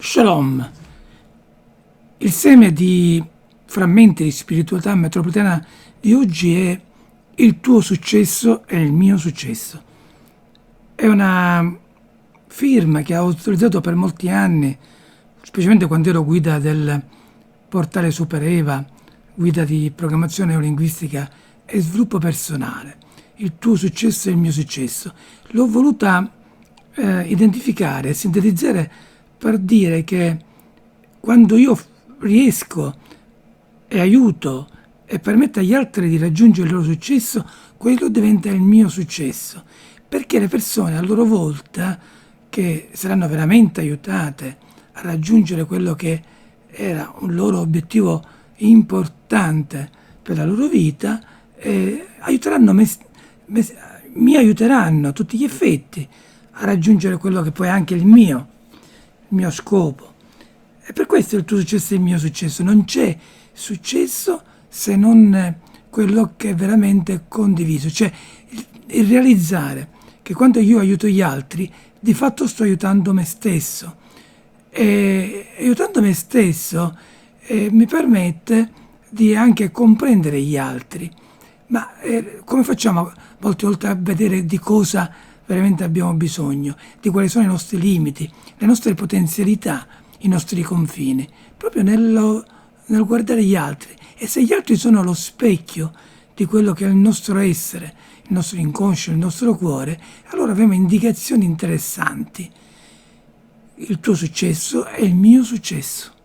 Shalom. Il seme di frammenti di spiritualità metropolitana di oggi è il tuo successo e il mio successo. È una firma che ho utilizzato per molti anni, specialmente quando ero guida del portale SuperEva, guida di programmazione neolinguistica e sviluppo personale. Il tuo successo e il mio successo. L'ho voluta identificare e sintetizzare per dire che quando io riesco e aiuto e permetto agli altri di raggiungere il loro successo, quello diventa il mio successo, perché le persone a loro volta, che saranno veramente aiutate a raggiungere quello che era un loro obiettivo importante per la loro vita, mi aiuteranno a tutti gli effetti a raggiungere quello che poi è anche il mio scopo. E per questo il tuo successo è il mio successo. Non c'è successo se non quello che è veramente condiviso, cioè il realizzare che quando io aiuto gli altri, di fatto sto aiutando me stesso. E aiutando me stesso mi permette di anche comprendere gli altri. Ma come facciamo molte volte a vedere di cosa veramente abbiamo bisogno, di quali sono i nostri limiti, le nostre potenzialità, i nostri confini, proprio nel guardare gli altri. E se gli altri sono lo specchio di quello che è il nostro essere, il nostro inconscio, il nostro cuore, allora avremo indicazioni interessanti. Il tuo successo è il mio successo.